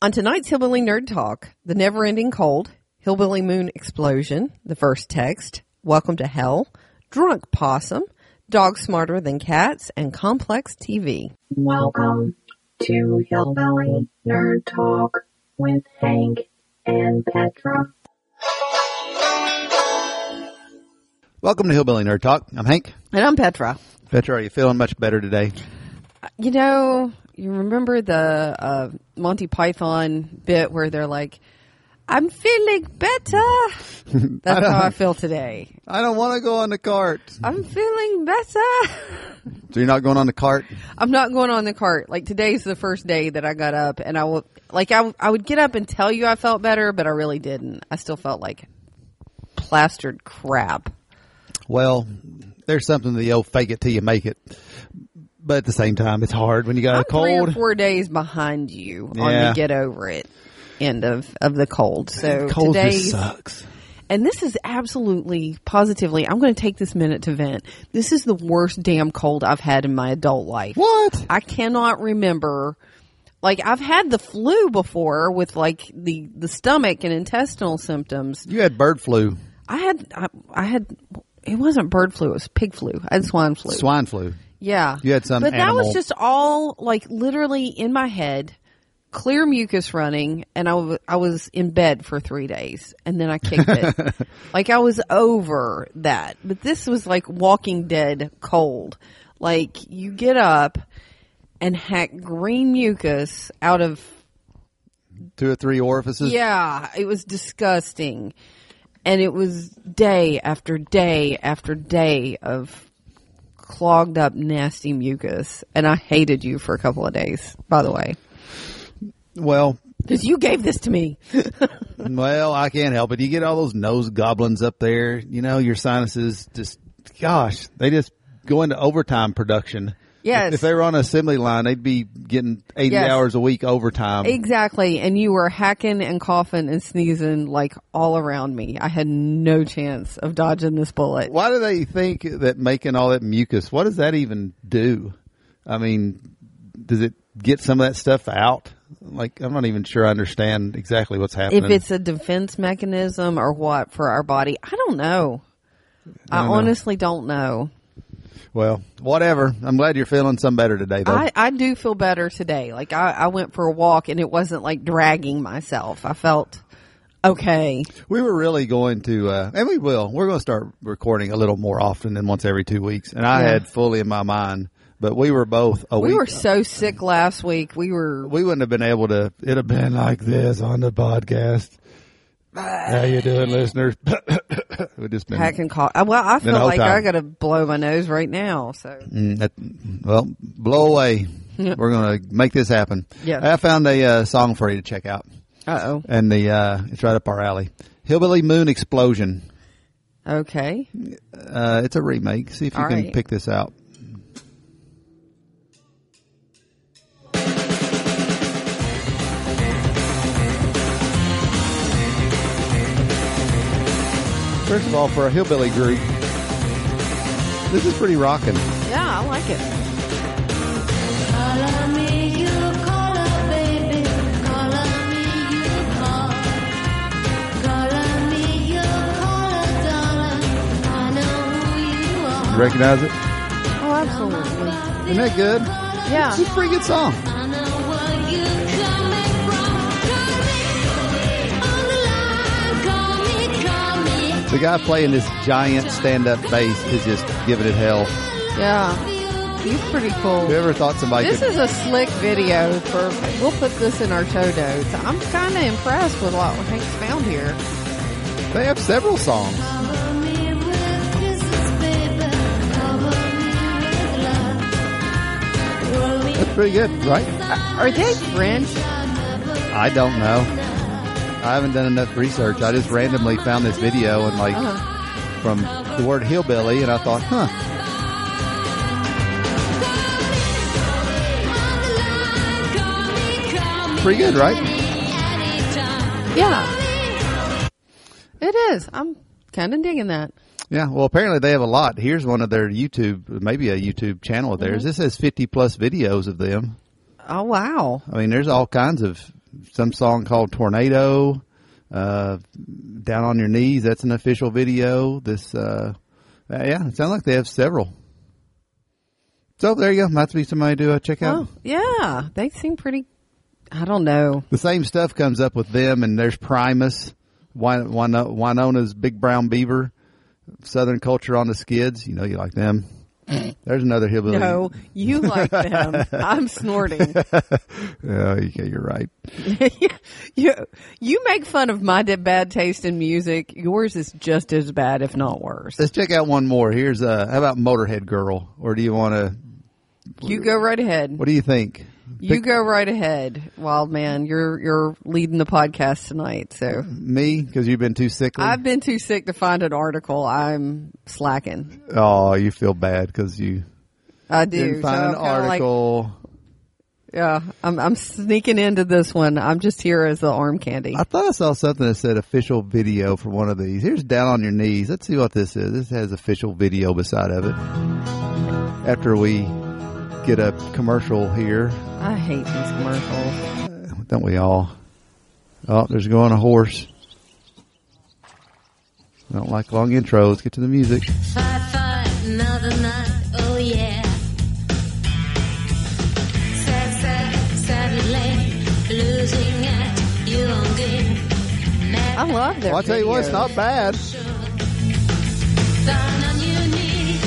On tonight's Hillbilly Nerd Talk, the never-ending cold, Hillbilly Moon explosion, the first text, welcome to hell, drunk possum, dog smarter than cats, and complex TV. Welcome to Hillbilly Nerd Talk with Hank and Petra. Welcome to Hillbilly Nerd Talk. I'm Hank. And I'm Petra. Petra, are you feeling much better today? You know, you remember the Monty Python bit where they're like, I'm feeling better. That's how I feel today. I don't want to go on the cart. I'm feeling better. So you're not going on the cart? I'm not going on the cart. Like, today's the first day that I got up, and I would get up and tell you I felt better, but I really didn't. I still felt like plastered crap. Well, there's something to the old fake it till you make it. But at the same time, it's hard when you got a cold. 3 or 4 days behind you on the get over it end of the cold. So cold today just sucks. And this is absolutely, positively, I'm going to take this minute to vent. This is the worst damn cold I've had in my adult life. What? I cannot remember. Like, I've had the flu before with, like, the stomach and intestinal symptoms. You had bird flu. I had, it wasn't bird flu, it was pig flu. I had swine flu. Swine flu. Yeah. You had some But animal. that was just all, like, literally in my head, clear mucus running, and I was in bed for 3 days, and then I kicked it. Like, I was over that. But this was like Walking Dead cold. Like, you get up and hack green mucus out of 2 or 3 orifices. Yeah, it was disgusting. And it was day after day after day of clogged up nasty mucus. And I hated you for a couple of days, by the way. Well, because you gave this to me. Well, I can't help it. You get all those nose goblins up there. You know, your sinuses just, gosh, they just go into overtime production. Yes. If they were on an assembly line, they'd be getting 80 hours a week overtime. Exactly. And you were hacking and coughing and sneezing like all around me. I had no chance of dodging this bullet. Why do they think that making all that mucus, what does that even do? I mean, does it get some of that stuff out? Like, I'm not even sure I understand exactly what's happening. If it's a defense mechanism or what for our body, I don't know. I honestly don't know. Well, whatever. I'm glad you're feeling some better today, though. I do feel better today. Like, I went for a walk, and it wasn't like dragging myself. I felt okay. We were really going to, and we will. We're going to start recording a little more often than once every 2 weeks. And I had fully in my mind. But we were both a week. We were so sick last week. We wouldn't have been able to. It'd have been like this on the podcast. How you doing, listeners? We just been hacking call. Well, I feel like I got to blow my nose right now. So, well, blow away. Yep. We're gonna make this happen. Yeah. I found a song for you to check out. Uh-oh. And it's right up our alley. Hillbilly Moon Explosion. Okay. It's a remake. See if you can pick this out. First of all, for a hillbilly group, this is pretty rocking. Yeah, I like it. You recognize it? Oh, absolutely. Isn't that good? Yeah. It's a pretty good song. The guy playing this giant stand-up bass is just giving it hell. Yeah. He's pretty cool. Whoever thought somebody This is a slick video. We'll put this in our show notes. I'm kind of impressed with what Hank's found here. They have several songs. That's pretty good, right? Are they French? I don't know. I haven't done enough research. I just randomly found this video and from the word hillbilly, and I thought, pretty good, right? Yeah. It is. I'm kind of digging that. Yeah, well, apparently they have a lot. Here's one of their YouTube, maybe a YouTube channel of theirs. This has 50 plus videos of them. Oh, wow. I mean, there's all kinds of some song called Tornado. Down on Your Knees, that's an official video. This, yeah, it sounds like they have several. So there you go. Might be somebody to check out. Oh, yeah. They seem pretty, I don't know. The same stuff comes up with them, and there's Primus, Winona's Big Brown Beaver, Southern Culture on the Skids. You know you like them. There's another hillbilly. No, you like them. I'm snorting. Yeah, you're right. You make fun of my bad taste in music. Yours is just as bad, if not worse. Let's check out one more. Here's how about Motorhead Girl? Or do you want to? You go right ahead. What do you think? You go right ahead, Wild Man. You're leading the podcast tonight. So Me, because you've been too sickly. I've been too sick to find an article. I'm slacking. Oh, you feel bad because you I do. didn't find so an I'm kinda article. yeah, I'm sneaking into this one. I'm just here as the arm candy. I thought I saw something that said official video for one of these. Here's Down on Your Knees. Let's see what this is. This has official video beside of it. After we get a commercial here. I hate these commercials. Don't we all? Oh, there's going a horse. I don't like long intros. Get to the music. Fight, another night, oh yeah. Sadly late, losing at your own game. I love their Well, I'll tell you what, it's videos. not bad. Down on your knees,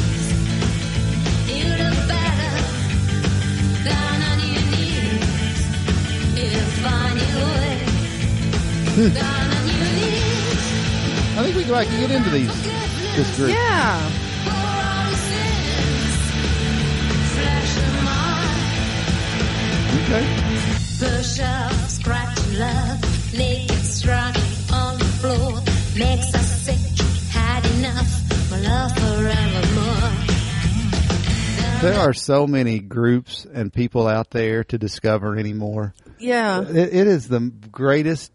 you look better. Down on your knees, you'll find your way. Down on your knees, I think we can like get into this group. Yeah. for all the sins. Flesh of mine. Okay. Push up, scratch love, naked strike on the floor. Makes us sick, had enough, my love forevermore. There are so many groups and people out there to discover anymore. Yeah. It is the greatest.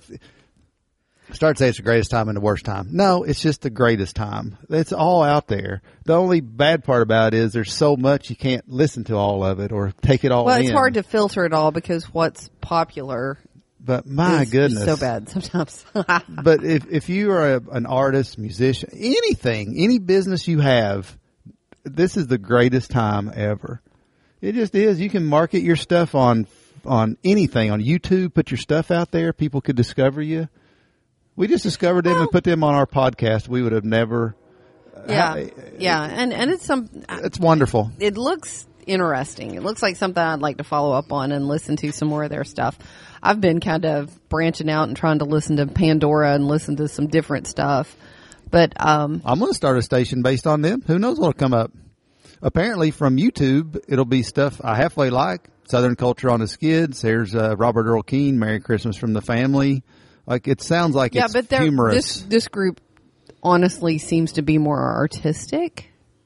Start to say it's the greatest time and the worst time. No, it's just the greatest time. It's all out there. The only bad part about it is there's so much you can't listen to all of it or take it all Well, in. it's hard to filter it all because what's popular But my is goodness, so bad sometimes. But if you are an artist, musician, anything, any business you have, this is the greatest time ever. It just is. You can market your stuff on anything, on YouTube, put your stuff out there. People could discover you. We just discovered them and put them on our podcast. We would have never. Yeah, yeah, and It's wonderful. it looks interesting. It looks like something I'd like to follow up on and listen to some more of their stuff. I've been kind of branching out and trying to listen to Pandora and listen to some different stuff, but I'm going to start a station based on them. Who knows what'll come up? Apparently, from YouTube, it'll be stuff I halfway like. Southern Culture on the Skids. There's Robert Earl Keen, Merry Christmas from the Family. Like it sounds like yeah, it's but humorous. this group honestly seems to be more artistic,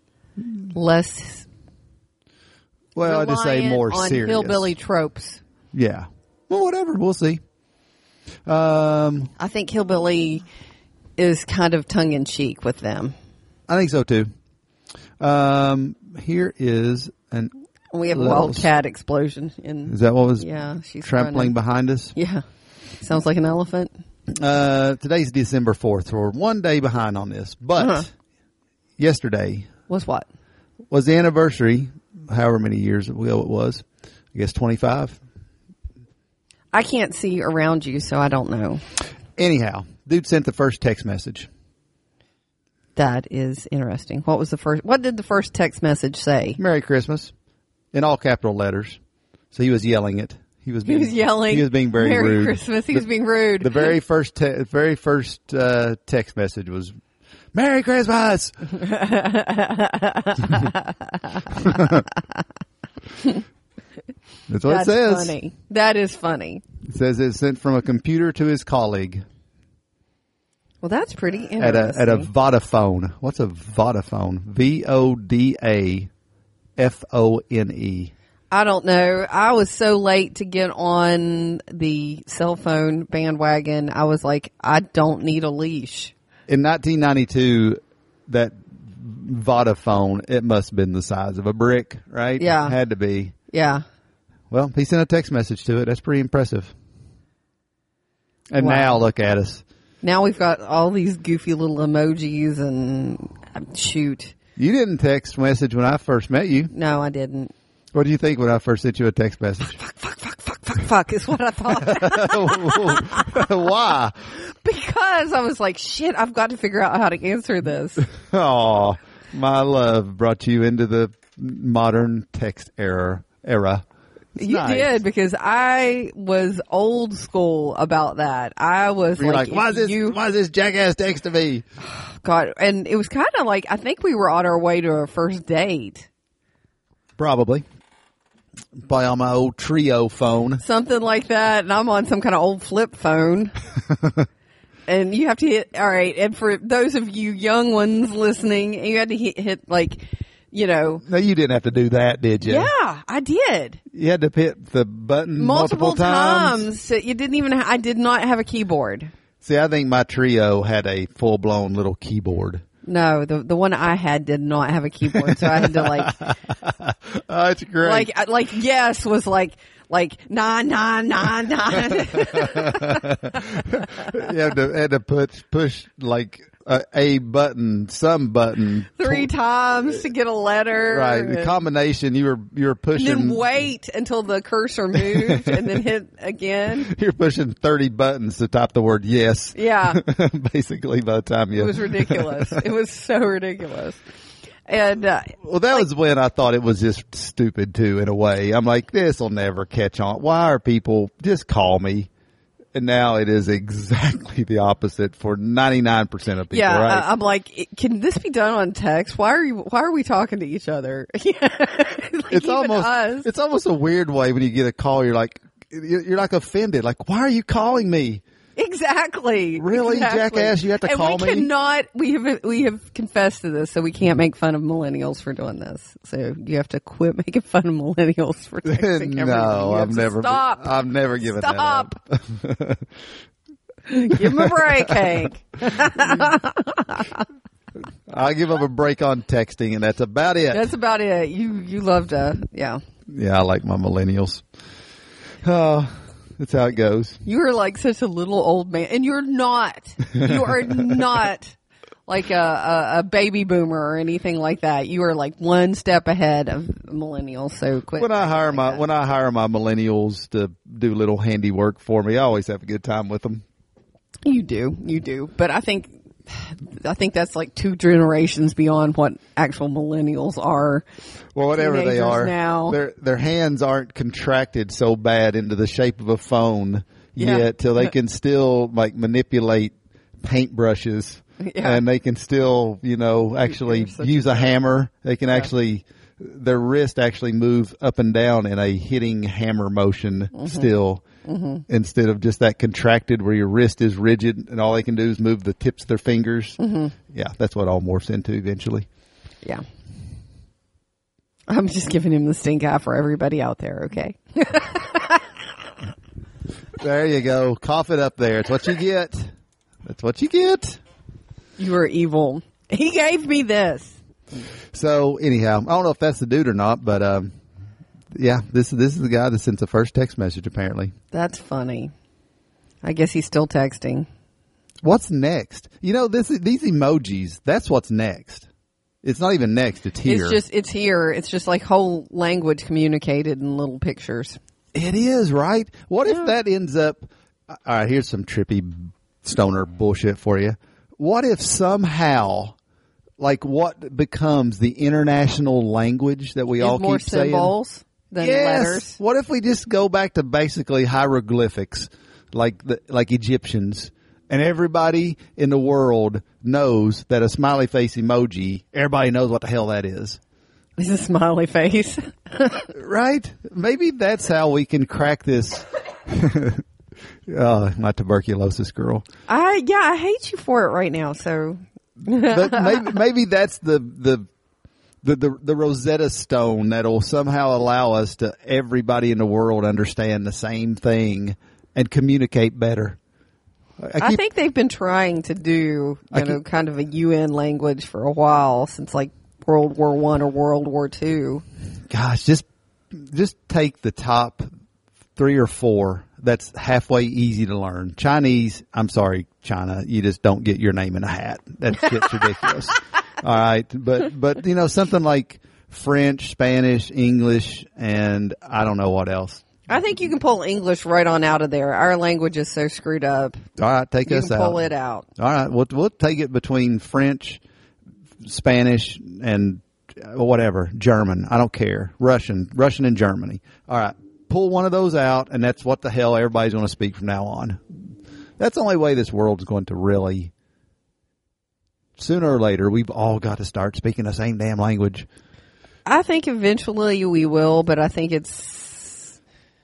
less. Well, I just say reliant more on serious. hillbilly tropes. Yeah. Well, whatever. We'll see. I I think hillbilly is kind of tongue in cheek with them. think so too. Here is an. We have a Little- wildcat explosion in. Is that what was Yeah, she's trampling running. behind us? Yeah, sounds like an elephant. Today's December 4th. We're one day behind on this, but yesterday Was what? was the anniversary. However many years ago it was. I guess 25. I can't see around you, so I don't know. Anyhow, dude sent the first text message. That is interesting. What was the first? What did the first text message say? Merry Christmas, in all capital letters. So he was yelling it. He was He was yelling. He was being very Merry rude. Christmas. He was being rude. The very first text message was Merry Christmas. That's what That's it says. funny. That is funny. It says it's sent from a computer to his colleague Well, that's pretty at interesting. a Vodafone. What's a Vodafone? VODAFONE. I don't know. I was so late to get on the cell phone bandwagon. I was like, I don't need a leash. In 1992, that Vodafone, it must have been the size of a brick, right? Yeah. Had to be. Yeah. Well, he sent a text message to it. That's pretty impressive. And Wow. now look at us. Now we've got all these goofy little emojis and shoot. You didn't text message when I first met you. No, I didn't. What do you think when I first sent you a text message? Fuck is what I thought. Why? Because I was like, shit, I've got to figure out how to answer this. Oh, my love brought you into the modern text era. It's You nice. did, because I was old school about that. I was You're like, if why is this jackass texting me? God, and it was kind of like, I think we were on our way to our first date. Probably on my old Trio phone. Something like that. And I'm on some kind of old flip phone. And you have to hit, all right. And for those of you young ones listening, you had to hit like, you know. No, you didn't have to do that, did you? Yeah, I did. You had to hit the button multiple times. You didn't even, I did not have a keyboard. See, I think my Trio had a full-blown little keyboard. No, the one I had did not have a keyboard, so I had to like, Oh, it's great. like yes was like 99999. You had to push like a button, some button 3 times to get a letter. Right, the combination you were pushing. And then wait until the cursor moved and then hit again. You're pushing 30 buttons to type the word yes. Yeah. Basically, by the time It was ridiculous. It was so ridiculous. And well, that was when I thought it was just stupid too. In a way, I'm like, this will never catch on. Why are people just call me? And now it is exactly the opposite for 99% of people. yeah, right? I'm like, can this be done on text? Why are we talking to each other? Like, It's even us. It's almost a weird way when you get a call. You're like offended. Like, why are you calling me? Exactly. Really, exactly. jackass? You have to call me? We cannot. We have confessed to this, so we can't make fun of millennials for doing this. So you have to quit making fun of millennials for texting No, everything. You have I've to never. stop. I've never given Stop. that up. Give him a break, Hank. I'll give them a break on texting, and that's about it. That's about it. You love to, yeah. Yeah, I like my millennials. Oh, that's how it goes. You are like such a little old man, and you're not. You are not like a baby boomer or anything like that. You are like one step ahead of millennials. So quit. When I hire like that. when I hire my millennials to do little handiwork for me, I always have a good time with them. You do. But I think that's like 2 generations beyond what actual millennials are. Well, whatever they Teenagers are, now. their hands aren't contracted so bad into the shape of a phone Yeah. yet, till they can still like manipulate paintbrushes, Yeah. and they can still, actually You're such use a a hammer. They can actually, their wrist actually moves up and down in a hitting hammer motion still. Instead of just that contracted where your wrist is rigid and all they can do is move the tips of their fingers. Yeah, that's what all morphs into eventually. Yeah. I'm just giving him the stink eye for everybody out there, okay? There you go. Cough it up there. It's what you get. That's what you get. You are evil. He gave me this. So anyhow, I don't know if that's the dude or not, but yeah, this is the guy that sent the first text message apparently. That's funny. I guess he's still texting. What's next? These emojis, that's what's next. It's not even next, it's here. It's here. It's just like whole language communicated in little pictures. It is, right? What if that ends up, all right, here's some trippy stoner bullshit for you. What if somehow, like what becomes the international language that we all more keep saying? symbols than Yes. letters. What if we just go back to basically hieroglyphics, like Egyptians, and everybody in the world knows that a smiley face emoji, everybody knows what the hell that is. It's a smiley face. Right? Maybe that's how we can crack this. Oh, my tuberculosis girl. I hate you for it right now. So But maybe that's the Rosetta Stone that'll somehow allow us to everybody in the world understand the same thing and communicate better. I think they've been trying to do, kind of a UN language for a while, since like World War I or World War II. Gosh, just take the top 3 or 4 that's halfway easy to learn. Chinese, I'm sorry, China, you just don't get your name in a hat. That gets ridiculous. All right. But, you know, something like French, Spanish, English, and I don't know what else. I think you can pull English right on out of there. Our language is so screwed up. All right. Take You us can out. pull it out. All right. We'll take it between French, Spanish, and whatever, German. I don't care. Russian and Germany. All right. Pull one of those out, and that's what the hell everybody's going to speak from now on. That's the only way this world's going to really, sooner or later, we've all got to start speaking the same damn language. I think eventually we will, but I think it's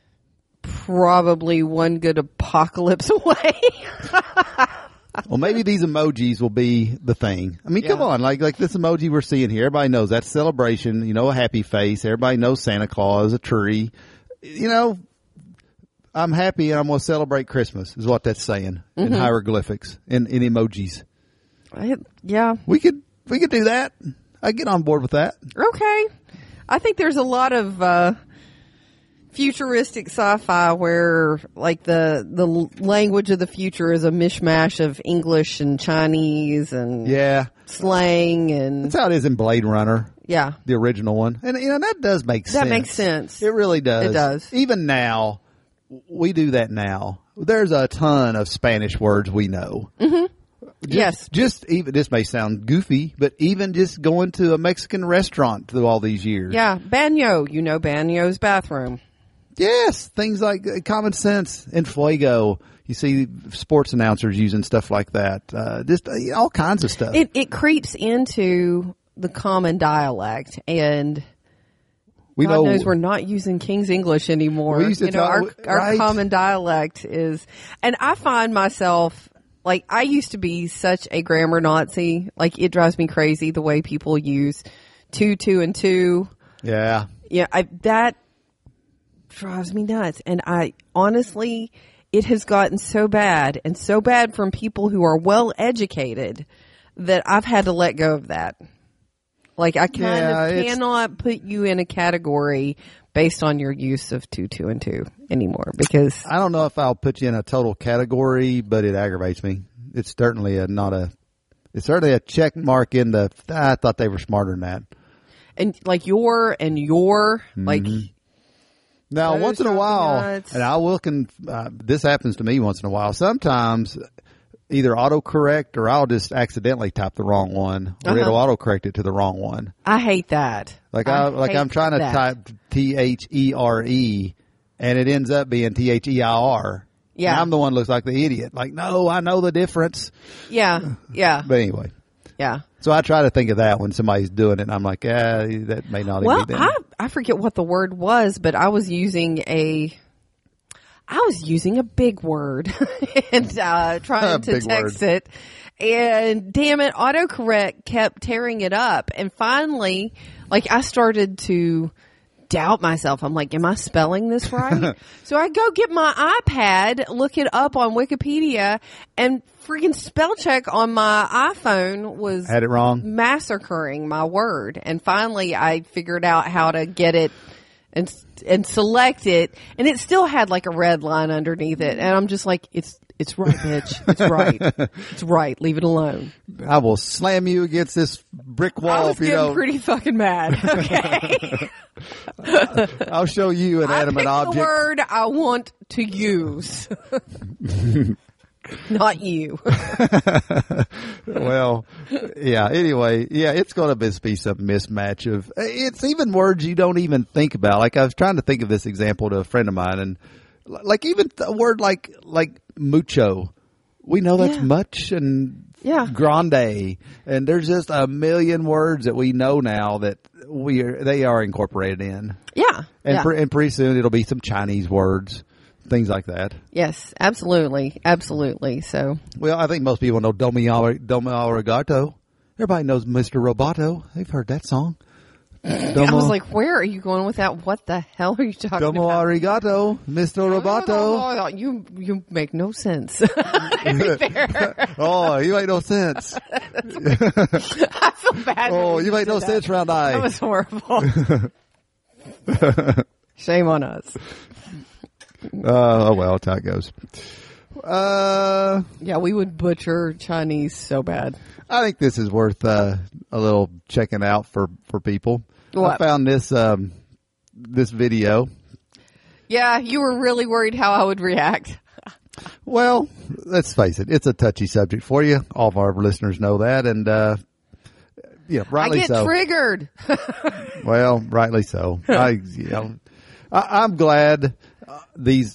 probably one good apocalypse away. Well, maybe these emojis will be the thing. I mean, come Yeah. on, like this emoji we're seeing here. Everybody knows that's celebration. You know, a happy face. Everybody knows Santa Claus, a tree. You know, I'm happy and I'm going to celebrate Christmas is what that's saying in hieroglyphics, in emojis. Yeah. We could do that. I get on board with that. Okay. I think there's a lot of futuristic sci-fi where like the language of the future is a mishmash of English and Chinese and Yeah. slang and That's how it is in Blade Runner, yeah. the original one. And, you know, that does make sense. That makes sense. It really does. It does. Even now, we do that now. There's a ton of Spanish words we know. Yes. Just even, this may sound goofy, but even just going to a Mexican restaurant through all these years. Yeah. Baño. You know Baño's bathroom. Yes. Things like common sense and fuego. You see sports announcers using stuff like that. Just all kinds of stuff. It creeps into the common dialect and we God knows we're not using King's English anymore. We used to our talk- right. common dialect is, and I find myself, like, I used to be such a grammar Nazi. Like, it drives me crazy the way people use two, and two. Yeah. Yeah, that drives me nuts. And I honestly, it has gotten so bad and so bad from people who are well educated that I've had to let go of that. Like, I cannot put you in a category based on your use of two, and two anymore because I don't know if I'll put you in a total category, but it aggravates me. It's certainly it's certainly a check mark in the, I thought they were smarter than that. and like your like Now, Those once in a drive me while, nuts. and I will, this happens to me once in a while. Sometimes either autocorrect or I'll just accidentally type the wrong one or it'll autocorrect it to the wrong one. I hate that. Like I I'm hate trying to that. type THERE and it ends up being THEIR. Yeah. And I'm the one who looks like the idiot. Like, no, I know the difference. Yeah, But anyway. yeah. So I try to think of that when somebody's doing it and I'm like, that may not Well, even be them. I forget what the word was, but I was using a big word and trying to Big text word. it. And damn it, autocorrect kept tearing it up. And finally, like, I started to doubt myself. I'm like, am I spelling this right? So I go get my iPad, look it up on Wikipedia, and freaking spell check on my iPhone was Had it wrong. massacring my word. And finally I figured out how to get it and select it, and it still had like a red line underneath it. And I'm just like, it's right, bitch. It's right. It's right. Leave it alone. I will slam you against this brick I wall was if you getting don't. pretty fucking mad. Okay. I'll show you an I animate picked object. the word I want to use. Not you. Well, yeah. Anyway, yeah, it's going to be some mismatch of. It's even words you don't even think about. Like I was trying to think of this example to a friend of mine, and like even a word like mucho, we know that's Yeah. much and Yeah. grande, and there's just a million words that we know now that they are incorporated in, Yeah. and yeah. and pretty soon it'll be some Chinese words, things like that. Yes, absolutely. Absolutely. So, Well, I think most people know Domo Arigato. Everybody knows Mr. Roboto. They've heard that song. I was like, where are you going with that? What the hell are you talking Domo about? Arigato, Mr. Roboto. You make no sense. Oh, you make no sense. I feel bad. Oh, when you make no did that. sense, round eye. That was horrible. Shame on us. Oh well, that's how it goes. Yeah, we would butcher Chinese so bad. I think this is worth a little checking out for people. What? I found this this video. Yeah, you were really worried how I would react. Well, let's face it, it's a touchy subject for you. All of our listeners know that, and yeah, rightly I get so. triggered. Well, rightly so. I'm glad these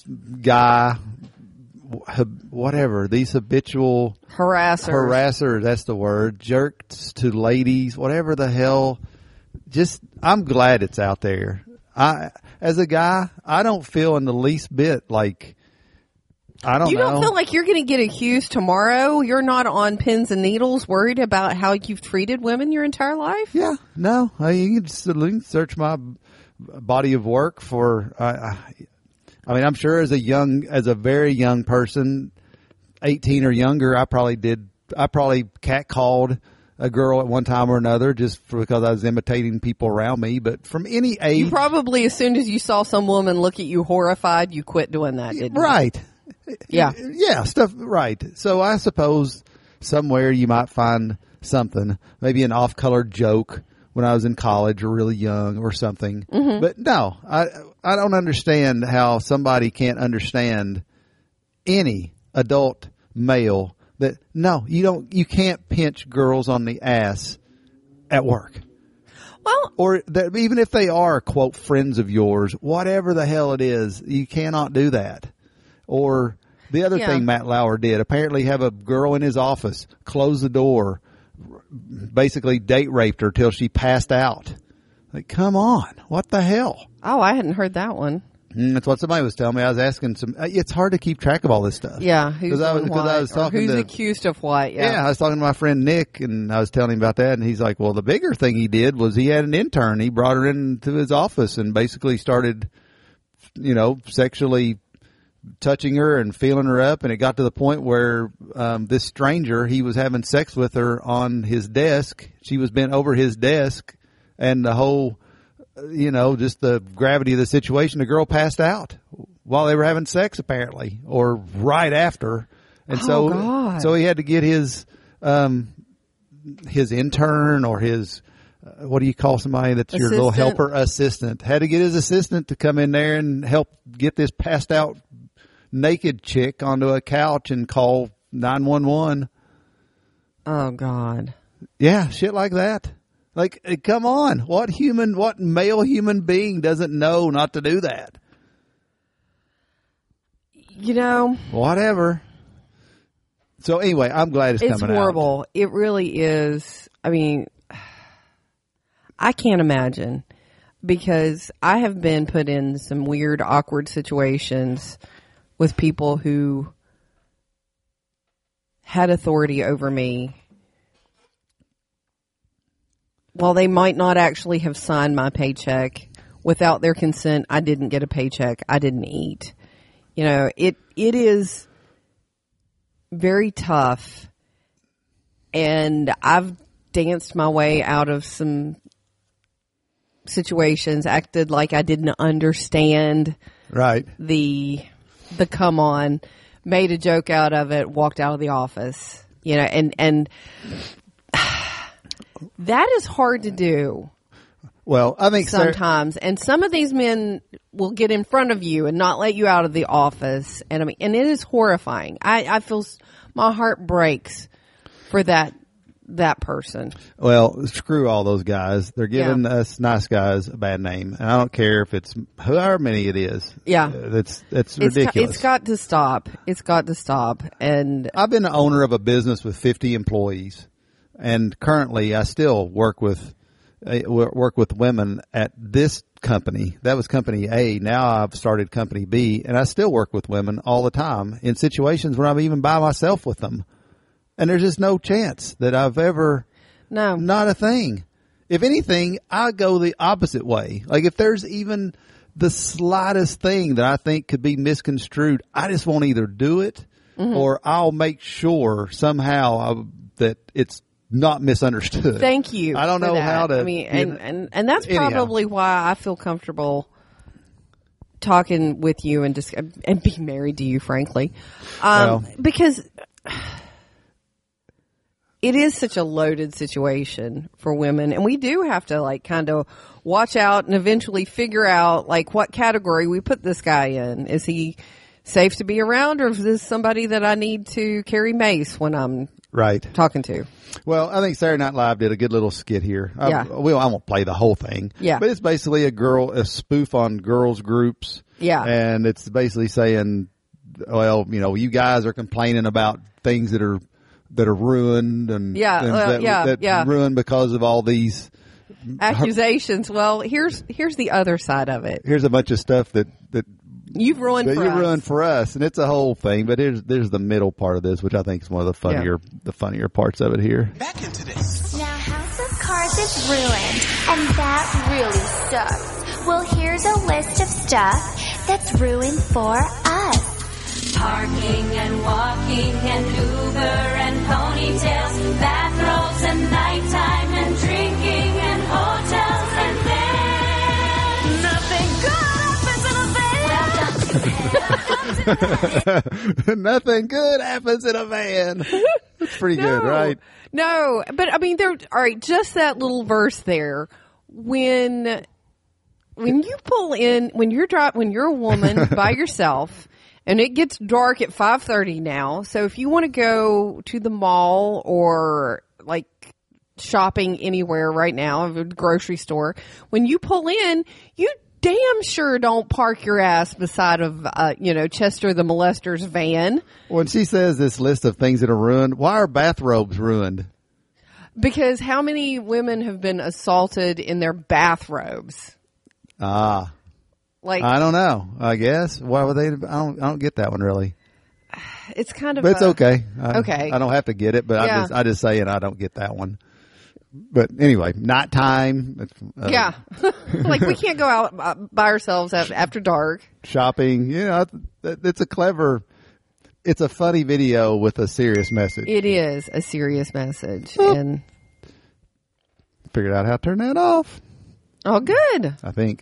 these habitual Harassers. that's the word, jerks to ladies, whatever the hell. I'm glad it's out there. As a guy, I don't feel in the least bit like, I don't know. You don't feel like you're going to get accused tomorrow? You're not on pins and needles worried about how you've treated women your entire life? Yeah, no. You can just search my body of work for. I mean, I'm sure as a very young person, 18 or younger, I probably catcalled a girl at one time or another just because I was imitating people around me. But from any age, You probably, as soon as you saw some woman look at you horrified, you quit doing that, didn't you? right? Yeah. Yeah, stuff, right. So I suppose somewhere you might find something, maybe an off-color joke when I was in college or really young or something. Mm-hmm. But no, I don't understand how somebody can't understand any adult male that, no, you can't pinch girls on the ass at work. Well, Or that even if they are, quote, friends of yours, whatever the hell it is, you cannot do that. Or the other thing Matt Lauer did, apparently have a girl in his office, close the door, basically date raped her till she passed out. Like, come on. What the hell? oh, I hadn't heard that one. That's what somebody was telling me. I was asking it's hard to keep track of all this stuff. Yeah, who's I doing what, was or talking who's to, accused of what? yeah, I was talking to my friend Nick, and I was telling him about that, and he's like, well, the bigger thing he did was he had an intern. He brought her into his office and basically started, sexually touching her and feeling her up, and it got to the point where this stranger, he was having sex with her on his desk. She was bent over his desk, and the whole, just the gravity of the situation, the girl passed out while they were having sex, apparently, or right after. And God. so he had to get his intern or his what do you call somebody that's your little helper assistant? Had to get his assistant to come in there and help get this passed out naked chick onto a couch and call 911. Oh, God. Yeah, shit like that. Like, come on. What male human being doesn't know not to do that? Whatever. So anyway, I'm glad it's coming out. It's horrible. It really is. I mean, I can't imagine, because I have been put in some weird, awkward situations with people who had authority over me. While they might not actually have signed my paycheck, without their consent, I didn't get a paycheck. I didn't eat. It is very tough, and I've danced my way out of some situations, acted like I didn't understand Right. the come on, made a joke out of it, walked out of the office, and that is hard to do. Well, I think sometimes, and some of these men will get in front of you and not let you out of the office, and and it is horrifying. I feel my heart breaks for that person. Well, screw all those guys. They're giving us nice guys a bad name, and I don't care if it's however many it is. Yeah, that's ridiculous. It's got to stop. It's got to stop. And I've been the owner of a business with 50 employees, and currently I still work with women at this company. That was company A. Now I've started company B, and I still work with women all the time in situations where I'm even by myself with them. And there's just no chance that I've ever, not a thing. If anything, I go the opposite way. Like if there's even the slightest thing that I think could be misconstrued, I just won't either do it or I'll make sure somehow that it's not misunderstood. Thank you. I don't know that. how to. I mean, and that's probably why I feel comfortable talking with you and just and be married to you, frankly, Well. because it is such a loaded situation for women, and we do have to like kind of watch out and eventually figure out like what category we put this guy in. Is he safe to be around, or is this somebody that I need to carry mace when I'm Right. talking to? Well, I think Saturday Night Live did a good little skit here. Yeah. I won't play the whole thing. Yeah. But it's basically a spoof on girls groups. Yeah. And it's basically saying, well, you guys are complaining about things that are ruined and, Yeah, that ruined because of all these. Accusations. Well, here's the other side of it. Here's a bunch of stuff that You've ruined that for you us. ruined for us, and it's a whole thing. But there's the middle part of this, which I think is one of the funnier parts of it here. Back into this. Now House of Cards is ruined, and that really sucks. Well, here's a list of stuff that's ruined for us. Parking and walking and Uber and ponytails, bathrobes and nighttime and drinking and hotels and then nothing good happens in a van. Nothing good happens in a van. That's pretty good, right? No, but I mean, all right, just that little verse there. When you pull in, when you're a woman by yourself, and it gets dark at 5:30 now. So if you want to go to the mall or like shopping anywhere right now, a grocery store, when you pull in, you damn sure don't park your ass beside of Chester the Molester's van. When she says this list of things that are ruined, why are bathrobes ruined? Because how many women have been assaulted in their bathrobes? Like, I don't know. I guess why would they? I don't get that one really. it's kind of. But it's okay. Okay. I don't have to get it, but Yeah. I just saying I don't get that one. But anyway, nighttime. Yeah, like we can't go out by ourselves after dark. Shopping. It's it's a funny video with a serious message. It is a serious message, and Figured out how to turn that off. oh, good. I think.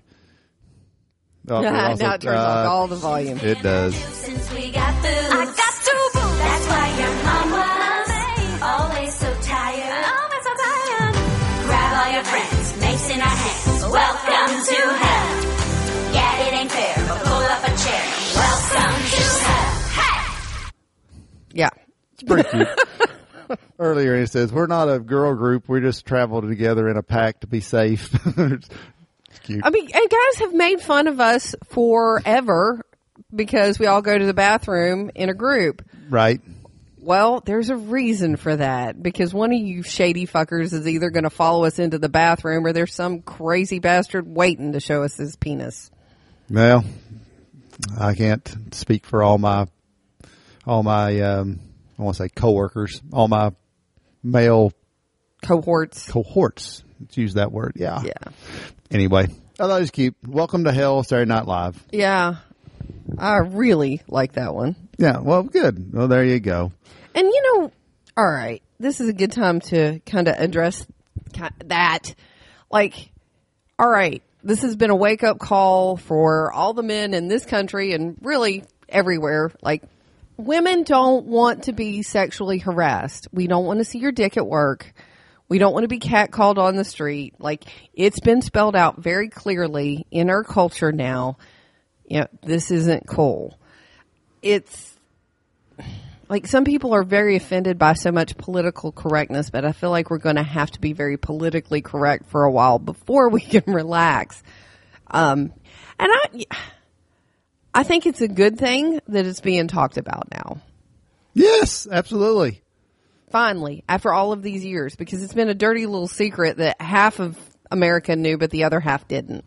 Oh, Now also, it turns off all the volume. It does. Since we got booze, I got two booze. That's why your mom was always so tired. Always so tired. Grab all your friends, mace in our hands. Welcome to hell. Yeah, it ain't fair, but pull up a chair. Welcome to hell. Hey! Yeah, It's pretty cute. Earlier he says, we're not a girl group. We just travel together in a pack to be safe. It's cute. I mean, and guys have made fun of us forever because we all go to the bathroom in a group. Right. Well, there's a reason for that, because one of you shady fuckers is either going to follow us into the bathroom or there's some crazy bastard waiting to show us his penis. Well, I can't speak for all my I want to say coworkers, all my male Cohorts. cohorts. Let's use that word. Yeah. Yeah. Anyway, I thought it was cute. Welcome to Hell, Saturday Night Live. Yeah. I really like that one. Yeah. Well, good. Well, there you go. And all right, this is a good time to kind of address that. Like, all right, this has been a wake-up call for all the men in this country and really everywhere. Like, women don't want to be sexually harassed. We don't want to see your dick at work. We don't want to be catcalled on the street. Like, it's been spelled out very clearly in our culture now. This isn't cool. It's like some people are very offended by so much political correctness, but I feel like we're going to have to be very politically correct for a while before we can relax. And I think it's a good thing that it's being talked about now. Yes, absolutely. Finally, after all of these years, because it's been a dirty little secret that half of America knew, but the other half didn't.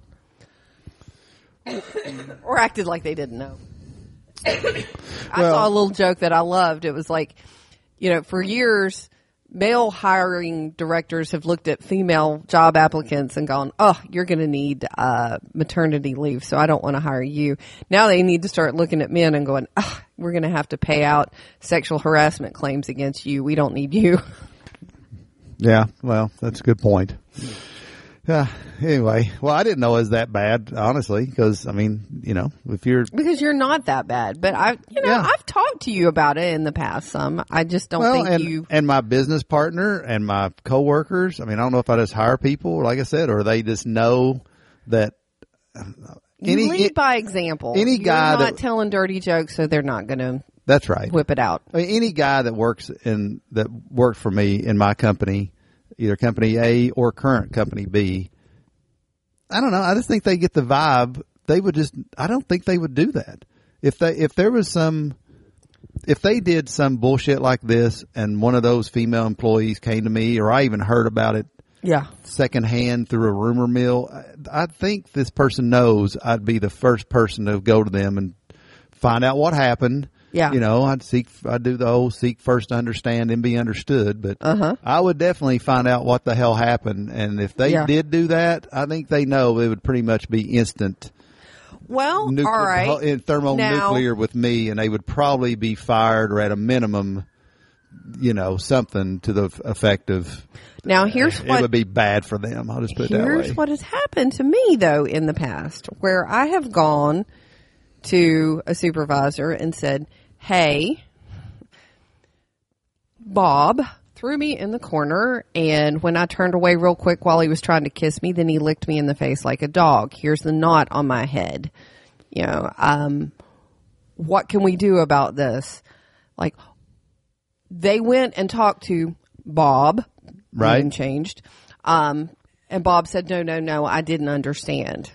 Or acted like they didn't know. I saw a little joke that I loved. It was like, for years, male hiring directors have looked at female job applicants and gone, oh, you're going to need maternity leave, so I don't want to hire you. Now they need to start looking at men and going, oh, we're going to have to pay out sexual harassment claims against you. We don't need you. Yeah, well, that's a good point. Anyway, well, I didn't know it was that bad, honestly, because I mean, if you're Because you're not that bad, but Yeah. I've talked to you about it in the past. Some, I just don't think you. and my business partner and my coworkers. I mean, I don't know if I just hire people, like I said, or they just know that. You lead by example. any You're guy not that- telling dirty jokes, so they're not going to That's right. whip it out. I mean, any guy that worked for me in my company, either company A or current company B, I don't know. I just think they get the vibe. I don't think they would do that. If they did some bullshit like this and one of those female employees came to me, or I even heard about it Yeah. secondhand through a rumor mill, I think this person knows I'd be the first person to go to them and find out what happened. Yeah. I'd do the whole seek first to understand and be understood, but I would definitely find out what the hell happened. And if they did do that, I think they know it would pretty much be instant Well, all right. thermonuclear with me, and they would probably be fired, or at a minimum, something to the effect of. Now, here's it what would be bad for them. I'll just put it that way. Here's what has happened to me, though, in the past, where I have gone to a supervisor and said, hey, Bob threw me in the corner, and when I turned away real quick while he was trying to kiss me, then he licked me in the face like a dog. Here's the knot on my head. What can we do about this? Like, they went and talked to Bob. Right. And changed. And Bob said, no, I didn't understand.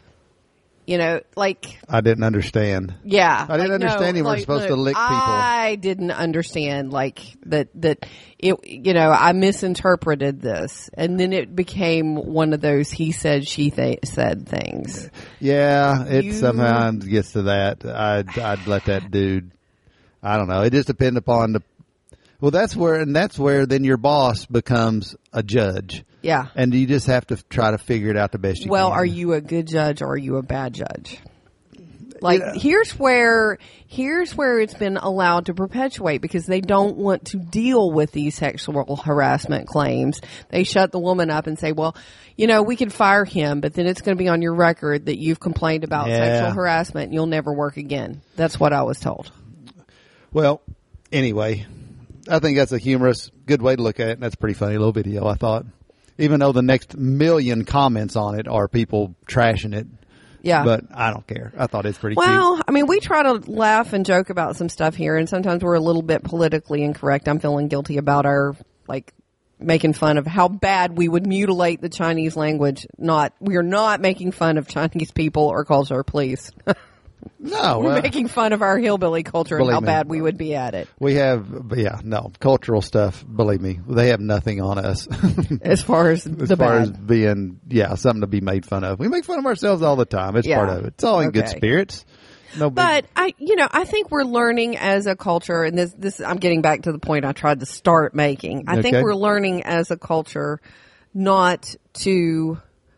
I didn't understand. Yeah. I didn't understand you weren't supposed to lick people. I didn't understand, that it, I misinterpreted this. And then it became one of those he said, she said things. Yeah, it sometimes gets to that. I'd let that dude, I don't know. It just depends upon that's where then your boss becomes a judge. Yeah. And you just have to try to figure it out the best you can. Well, are you a good judge or are you a bad judge? Here's where it's been allowed to perpetuate, because they don't want to deal with these sexual harassment claims. They shut the woman up and say, well, we could fire him, but then it's going to be on your record that you've complained about sexual harassment and you'll never work again. That's what I was told. Well, anyway, I think that's a humorous, good way to look at it. And that's a pretty funny little video, I thought. Even though the next million comments on it are people trashing it. Yeah. But I don't care. I thought it's pretty cute. Well, I mean, we try to laugh and joke about some stuff here, and sometimes we're a little bit politically incorrect. I'm feeling guilty about our, making fun of how bad we would mutilate the Chinese language. We are not making fun of Chinese people or culture, please. No. We're making fun of our hillbilly culture and how me. bad we would be at it. We have, cultural stuff, believe me, they have nothing on us. As far as as being, something to be made fun of. We make fun of ourselves all the time. It's part of it. It's all in good spirits. No big. But I think we're learning as a culture, and this I'm getting back to the point I tried to start making. I think we're learning as a culture not to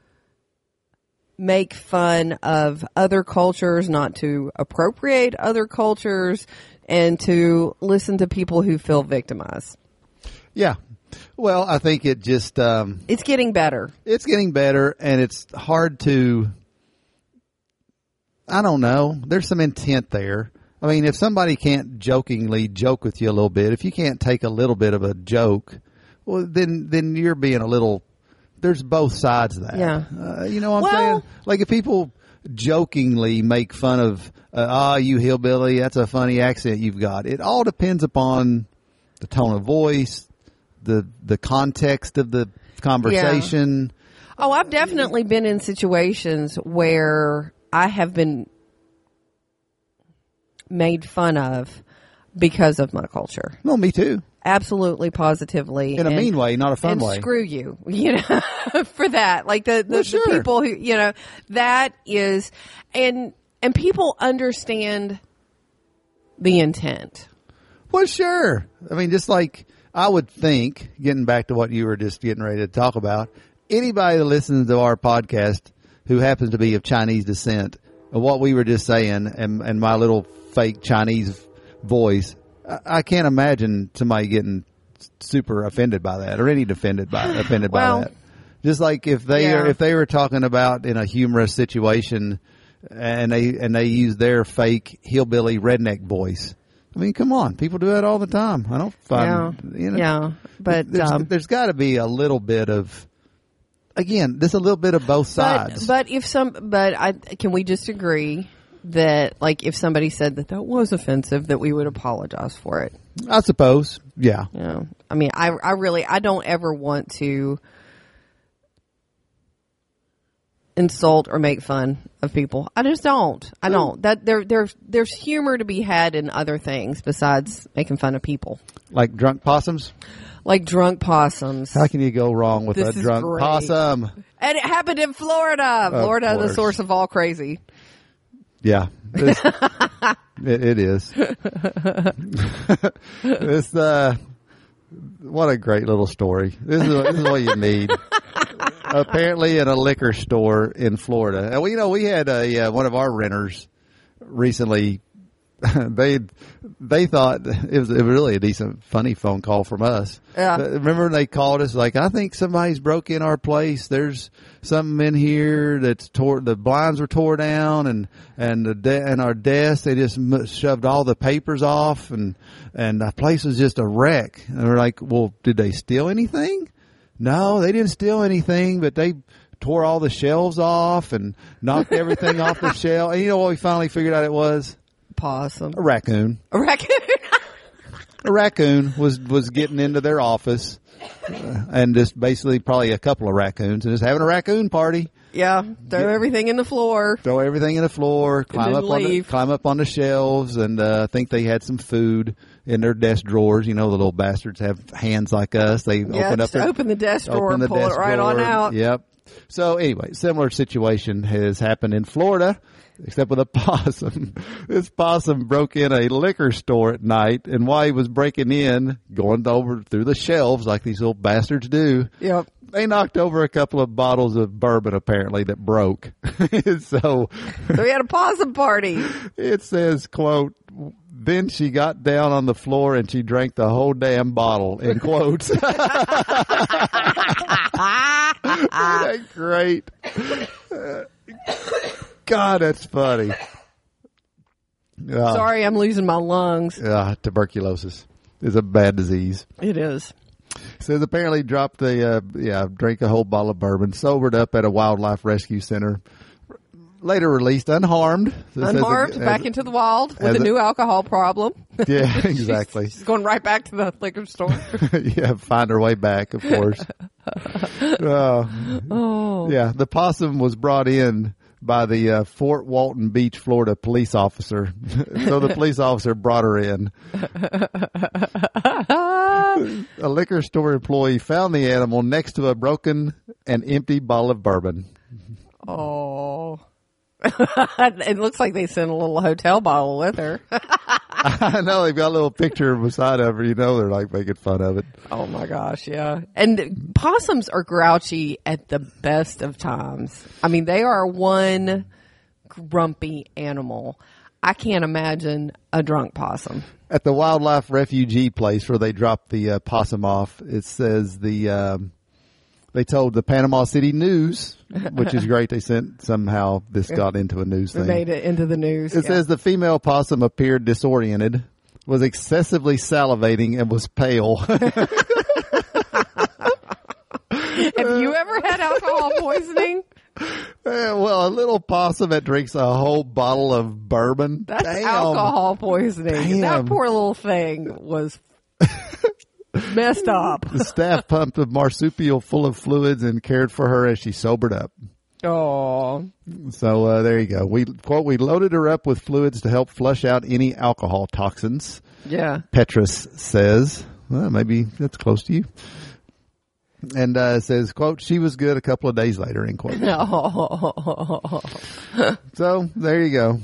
make fun of other cultures, not to appropriate other cultures, and to listen to people who feel victimized. Yeah. Well, I think it just it's getting better. It's getting better, and it's hard to, I don't know, there's some intent there. I mean, if somebody can't jokingly joke with you a little bit, if you can't take a little bit of a joke, well, then you're being a little, there's both sides of that. Yeah. You know what I'm saying? Like, if people jokingly make fun of, you hillbilly, that's a funny accent you've got. It all depends upon the tone of voice, the context of the conversation. Oh, I've definitely been in situations where I have been made fun of because of my culture. Well, me too. Absolutely, positively. In a mean way, not a fun way. Screw you, for that. Like the people who, that is, and people understand the intent. Well, sure. I mean, just like I would think, getting back to what you were just getting ready to talk about, anybody that listens to our podcast who happens to be of Chinese descent, of what we were just saying, and my little fake Chinese voice, I can't imagine somebody getting super offended by that, or any offended by that. Just like if they Yeah. if they were talking about in a humorous situation and they use their fake hillbilly redneck voice. I mean, come on, people do that all the time. I don't find Yeah, but there's got to be a little bit of, again, there's a little bit of both sides. But can we just agree that like if somebody said that was offensive, that we would apologize for it? I suppose, yeah. Yeah. I mean, I don't ever want to insult or make fun of people. I just don't. I don't. That there's humor to be had in other things besides making fun of people. Like drunk possums. Like drunk possums. How can you go wrong with This a is drunk great. possum? And it happened in Florida. Florida, the course. source of all crazy. Yeah, it is. It's what a great little story. This is what you need. Apparently, in a liquor store in Florida, and we had one of our renters recently. They thought it was really a decent, funny phone call from us. Yeah. Remember they called us like, I think somebody's broke in our place. There's something in here that's the blinds were tore down and our desk, they just shoved all the papers off and the place was just a wreck. And we're like, well, did they steal anything? No, they didn't steal anything, but they tore all the shelves off and knocked everything off the shelf. And you know what we finally figured out it was? Possum. A raccoon. A raccoon. A raccoon was getting into their office and just basically probably a couple of raccoons and just having a raccoon party. Yeah. Throw everything in the floor. Throw everything in the floor, climb then leave. up on the shelves, and I think they had some food in their desk drawers. You know, the little bastards have hands like us. They open the desk drawer and pull it right on out. Yep. So anyway, similar situation has happened in Florida, except with a possum. This possum broke in a liquor store at night, and while he was breaking in, going over through the shelves like these little bastards do, Yep. they knocked over a couple of bottles of bourbon apparently that broke. So we had a possum party. it says, quote, then she got down on the floor and she drank the whole damn bottle, in quotes. Isn't that great? God, that's funny. Sorry, I'm losing my lungs. Tuberculosis is a bad disease. It is. Says apparently dropped drank a whole bottle of bourbon, sobered up at a wildlife rescue center. Later released unharmed. Unharmed, back into the wild with a new alcohol problem. Yeah, exactly. She's going right back to the liquor store. Yeah, find her way back, of course. Yeah, the possum was brought in by the Fort Walton Beach, Florida police officer. So the police officer brought her in. A liquor store employee found the animal next to a broken and empty bottle of bourbon. Oh. It looks like they sent a little hotel bottle with her. I know, they've got a little picture beside of her. You know, they're like making fun of it. Oh my gosh, yeah. And possums are grouchy at the best of times. I mean, they are one grumpy animal. I can't imagine a drunk possum. At the wildlife refugee place where they dropped the possum off, it says they told the Panama City News, which is great. They sent somehow this got into a news They thing. made it into the news. It says the female possum appeared disoriented, was excessively salivating, and was pale. Have you ever had alcohol poisoning? Well, a little possum that drinks a whole bottle of bourbon. That's Damn. alcohol poisoning. Damn. That poor little thing was messed up. The staff pumped a marsupial full of fluids and cared for her as she sobered up. Oh. So there you go. We loaded her up with fluids to help flush out any alcohol toxins. Yeah. Petrus says, well, maybe that's close to you. And it says, quote, she was good a couple of days later, end quote. Oh. So there you go.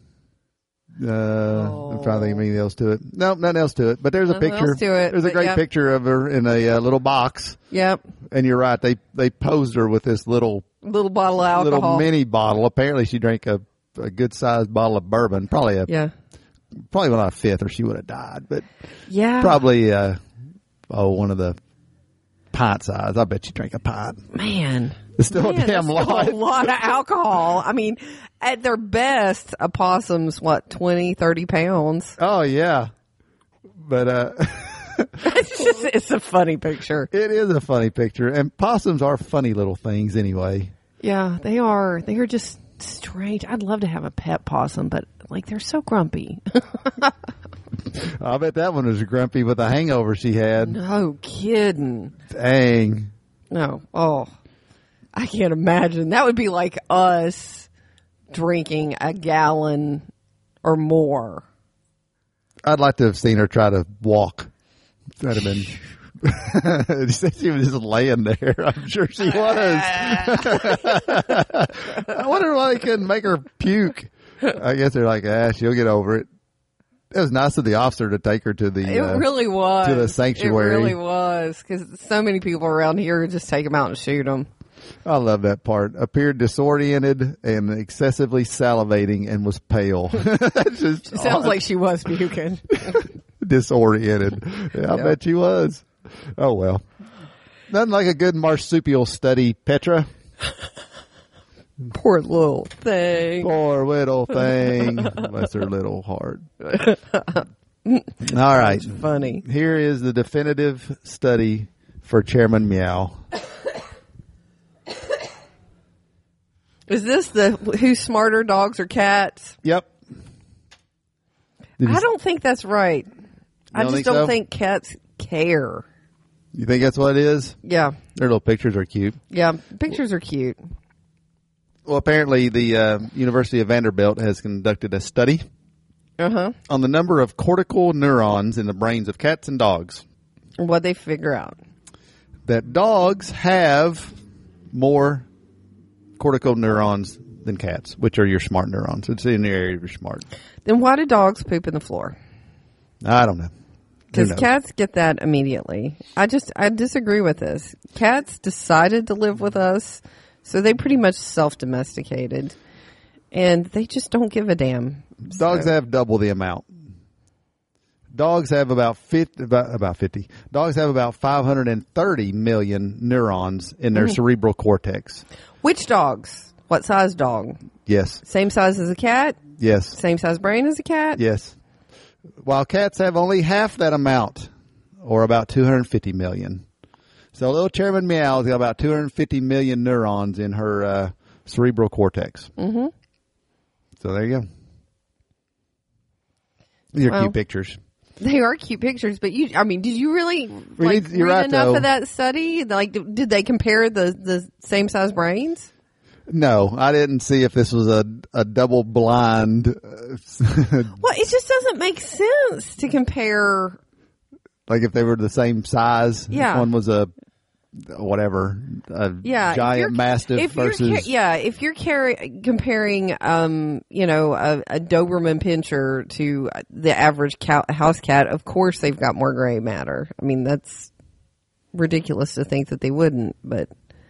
I'm trying to think of anything else to it. No, nothing else to it. But there's a Nothing picture. else to it, There's a but great yeah. picture of her in a little box. Yep. And you're right. They posed her with this little Bottle of alcohol. little mini bottle. Apparently, she drank a good sized bottle of bourbon. Probably not a fifth, or she would have died. But Yeah. probably one of the pint size. I bet you drink a pint. Man. It's still a Man, damn that's still lot. a lot of alcohol. I mean, at their best, a possum's 20, 30 pounds. Oh yeah, but It's a funny picture. it is a funny picture, and possums are funny little things anyway. Yeah, they are. They are just strange. I'd love to have a pet possum, but like they're so grumpy. I bet that one was grumpy with the hangover she had. No kidding. Dang. No. Oh, I can't imagine. That would be like us drinking a gallon or more. I'd like to have seen her try to walk. That'd have been. She was just laying there. I'm sure she was. I wonder why they couldn't make her puke. I guess they're like, she'll get over it. It was nice of the officer to take her to the. It really was. to the sanctuary. It really was, because so many people around here just take them out and shoot them. I love that part. Appeared disoriented and excessively salivating and was pale. Just It sounds like she was puking. disoriented. Yeah, I bet she was. Oh well. Nothing like a good marsupial study, Petra. Poor little thing. Poor little thing. Bless her little heart. All right. Funny. Here is the definitive study for Chairman Meow. Is this the who's smarter, dogs or cats? Yep. Did you- I don't think that's right. I don't just think don't so? think cats care. You think that's what it is? Yeah. Their little pictures are cute. Yeah. Pictures are cute. Well, apparently the University of Vanderbilt has conducted a study Uh-huh. on the number of cortical neurons in the brains of cats and dogs. What'd they figure out? That dogs have more cortical neurons than cats, which are your smart neurons. It's in the area of your smart. Then why do dogs poop in the floor? I don't know. Who Because knows? cats get that immediately. I disagree with this. Cats decided to live with us, so they pretty much self-domesticated. And they just don't give a damn. Dogs have double the amount. Dogs have about 50. Dogs have about 530 million neurons in their cerebral cortex. Which dogs? What size dog? Yes. Same size as a cat? Yes. Same size brain as a cat? Yes. While cats have only half that amount, or about 250 million. So little Chairman Meow's got about 250 million neurons in her cerebral cortex. Mm-hmm. So there you go. These are Well, cute pictures. They are cute pictures, but did you really read you're right, enough though. of that study? Like, did they compare the same size brains? No, I didn't see if this was a double blind. Well, it just doesn't make sense to compare. Like if they were the same size. Yeah. One was a Yeah, giant mastiff versus. if you're comparing, a Doberman Pinscher to the average house cat, of course they've got more gray matter. I mean, that's ridiculous to think that they wouldn't, but.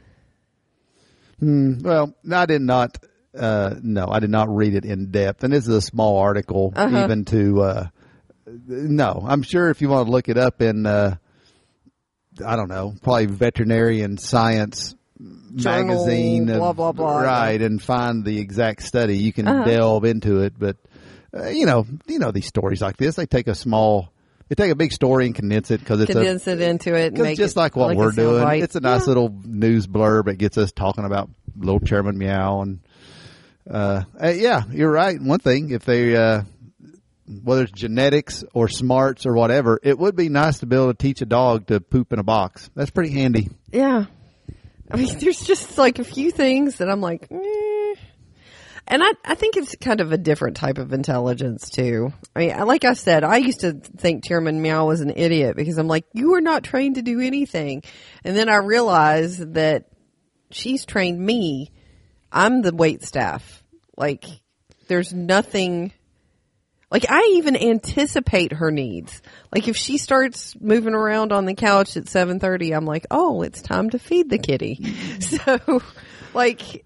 Well, I did not. No, I did not read it in depth, and this is a small article. Even to no, I'm sure if you want to look it up in, I don't know, probably Veterinarian Science Journal, magazine, blah, blah, blah. right, and find the exact study. You can delve into it, but you know these stories like this, they take a big story and condense it because it's Condense it into it. And Because make just it like what a we're doing, soundbite. it's a nice little news blurb. It gets us talking about little Chairman Meow. And yeah, you're right. One thing, if they, whether it's genetics or smarts or whatever, it would be nice to be able to teach a dog to poop in a box. That's pretty handy. Yeah. I mean, there's just like a few things that I'm like, eh. And I think it's kind of a different type of intelligence too. I mean, like I said, I used to think Chairman Meow was an idiot because I'm like, you are not trained to do anything. And then I realized that she's trained me. I'm the wait staff. Like, there's nothing. Like, I even anticipate her needs. Like, if she starts moving around on the couch at 7:30, I'm like, oh, it's time to feed the kitty. So, like,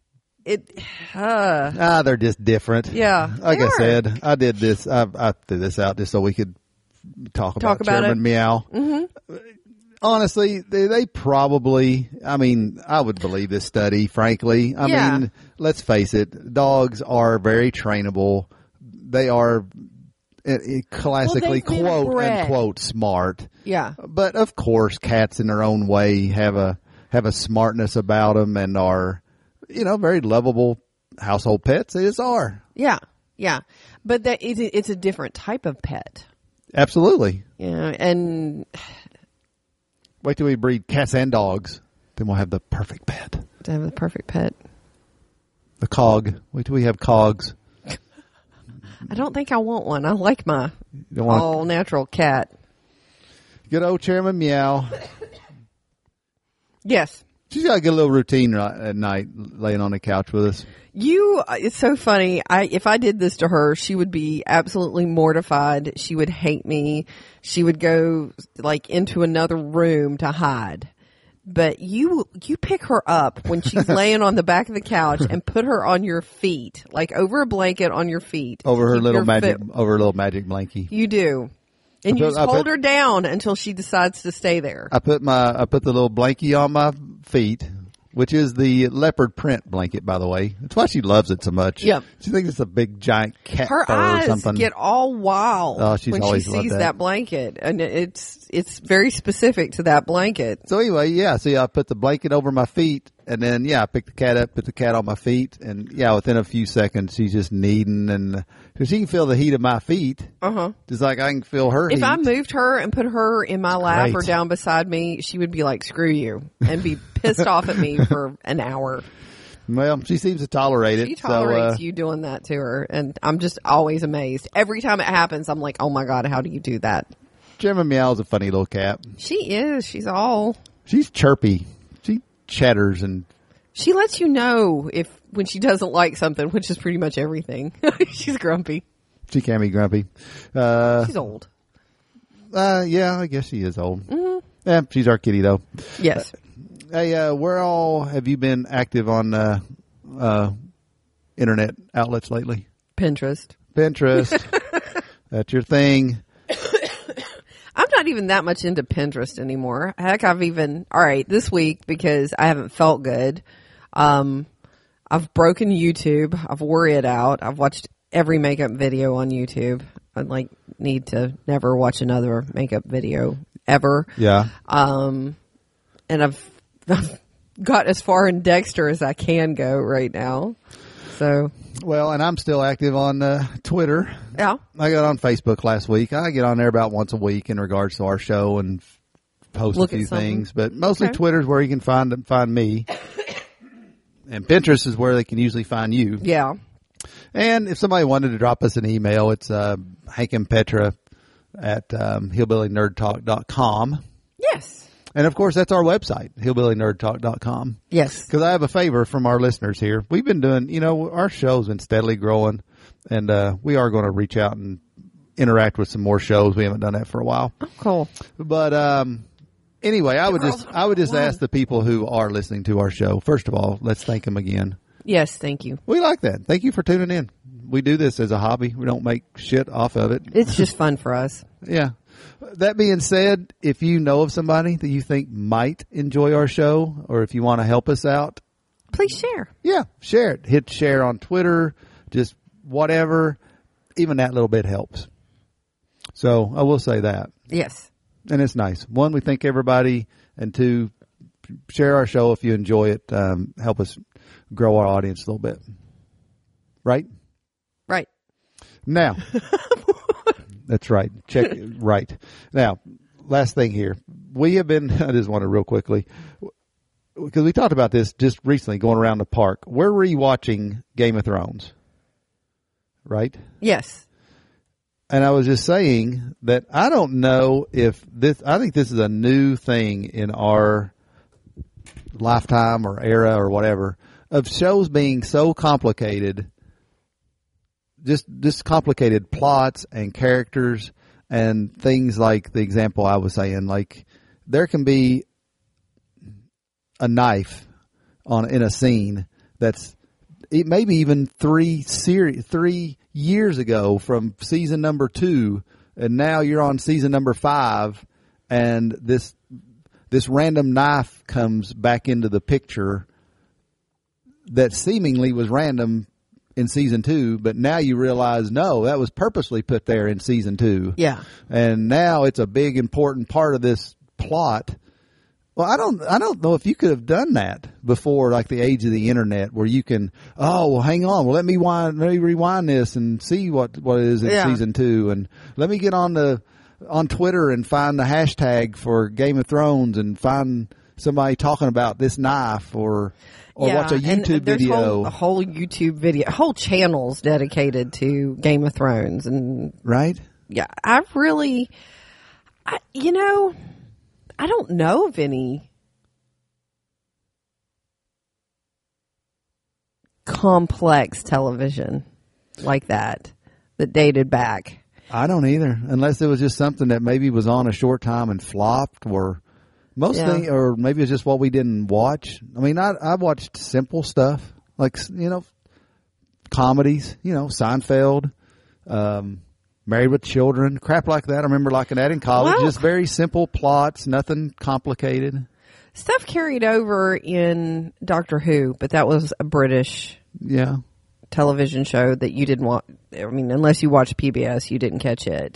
they're just different. Yeah, Like they I are. said, I did this. I threw this out just so we could talk about about Chairman it. Meow. Honestly, they probably, I mean, I would believe this study, frankly. I Yeah. mean, let's face it, dogs are very trainable. They are classically, they've been quote, bred. unquote, smart. Yeah. But of course, cats in their own way have a smartness about them and are, very lovable household pets. They just are. Yeah. Yeah. But it's a different type of pet. Absolutely. Yeah. And Wait till we breed cats and dogs. Then we'll have the perfect pet. to have the perfect pet. The cog. Wait till we have cogs. I don't think I want one. I like my You don't want all natural cat. good old Chairman Meow. Yes. She's got a good little routine at night, laying on the couch with us. It's so funny. If I did this to her, she would be absolutely mortified. She would hate me. She would go like into another room to hide. But you pick her up when she's laying on the back of the couch and put her on your feet, like over a blanket on your feet. Over her Keep little your magic, foot- over her little magic blankie. You do. And you just hold her down until she decides to stay there. I put the little blankie on my feet, which is the leopard print blanket, by the way. That's why she loves it so much. Yep. She thinks it's a big giant cat Her fur or eyes something. get all wild Oh, she's when she always loved sees that. that blanket, and it's very specific to that blanket. So anyway, yeah, so I put the blanket over my feet, and then, I pick the cat up, put the cat on my feet, and within a few seconds, she's just kneading, and because she can feel the heat of my feet, just like I can feel her If heat. I moved her and put her in my lap or Great. down beside me, she would be like, "Screw you," and be pissed off at me for an hour. Well, she seems to tolerate it. She tolerates so, you doing that to her, and I'm just always amazed. Every time it happens, I'm like, "Oh my God, how do you do that?" Chairman Meow's a funny little cat. She is. She's all. She's chirpy. She chatters and She lets you know when she doesn't like something, which is pretty much everything. She's grumpy. she can be grumpy. She's old. Yeah, I guess she is old. Mm-hmm. Yeah, she's our kitty though. Yes. Hey, where all have you been active on internet outlets lately? Pinterest. Pinterest. That's your thing. I'm not even that much into Pinterest anymore. Heck, this week, because I haven't felt good, I've broken YouTube. I've wore it out. I've watched every makeup video on YouTube. I need to never watch another makeup video ever. Yeah. And I've got as far in Dexter as I can go right now. So, Well, and I'm still active on Twitter. yeah. I got on Facebook last week. I get on there about once a week in regards to our show and post Look a at few something. things. But mostly Okay. Twitter's where you can find me. And Pinterest is where they can usually find you. Yeah. And if somebody wanted to drop us an email, it's Hank and Petra at hillbillynerdtalk.com. Yes. And of course, that's our website, hillbillynerdtalk.com. Yes. Because I have a favor from our listeners here. We've been doing, our show's been steadily growing, and we are going to reach out and interact with some more shows. We haven't done that for a while. Oh, cool. But anyway, I would just Wow. ask the people who are listening to our show, first of all, let's thank them again. Yes. Thank you. We like that. Thank you for tuning in. We do this as a hobby. We don't make shit off of it. It's just fun for us. Yeah. That being said, if you know of somebody that you think might enjoy our show, or if you want to help us out, Please share. yeah, share it. Hit share on Twitter, just whatever. Even that little bit helps. So I will say that. Yes. And it's nice. One, we thank everybody. And two, share our show if you enjoy it. Help us grow our audience a little bit. Right? Right. Now. That's right. Check right. Now, last thing here. We have been, I just want to real quickly, because we talked about this just recently going around the park. We're rewatching Game of Thrones. Right? Yes. And I was just saying that I don't know if I think this is a new thing in our lifetime or era or whatever of shows being so complicated, just complicated plots and characters and things like the example I was saying, like there can be a knife in a scene that's maybe even 3 years ago from season number 2, and now you're on season number 5, and this this random knife comes back into the picture that seemingly was random in season 2, but now you realize, no, that was purposely put there in season 2. Yeah. And now it's a big important part of this plot. Well, I don't know if you could have done that before, like the age of the internet, where you can, hang on, let me rewind this and see what it is in season 2, and let me get on Twitter and find the hashtag for Game of Thrones and find somebody talking about this knife or watch a YouTube video. Whole YouTube video, whole channels dedicated to Game of Thrones, and right? Yeah, I don't know of any complex television like that dated back. I don't either, unless it was just something that maybe was on a short time and flopped, or things, or maybe it's just what we didn't watch. I mean, I watched simple stuff like, comedies, Seinfeld, Married with Children, crap like that. I remember liking that in college. Well, just very simple plots, nothing complicated. Stuff carried over in Doctor Who, but that was a British television show that you didn't want. I mean, unless you watched PBS, you didn't catch it.